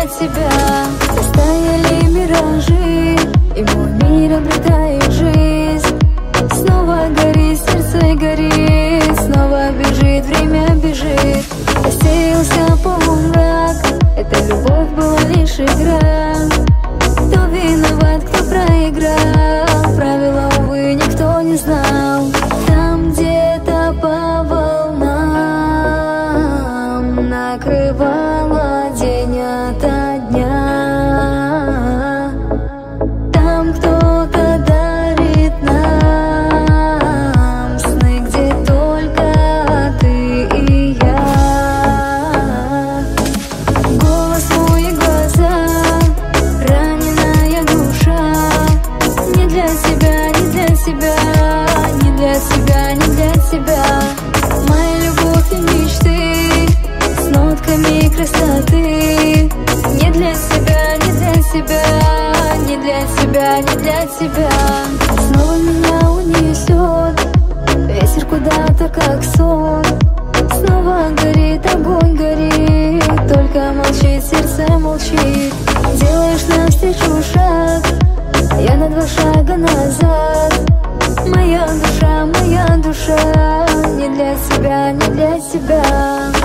тебя. Растаяли миражи, и мой мир обретает жизнь. Снова горит, сердце горит, снова бежит, время бежит. Рассеялся полумрак, эта любовь была лишь игра. Кто виноват, кто проиграл, правила, увы, никто не знал. Там где-то по волнам накрывала день ото дня. Там кто-то дарит нам сны, где только ты и я. Голос мой и глаза, раненая душа. Не для себя, не для себя, не для себя, не для себя. Моя любовь и мечты с нотками красоты. Не для себя, не для себя, не для себя, не для тебя. Снова меня унесет ветер куда-то, как сон. Снова горит, огонь горит, только молчит, сердце молчит. Делаешь навстречу шаг, а я на 2 шага назад. Моя душа, не для тебя, не для тебя.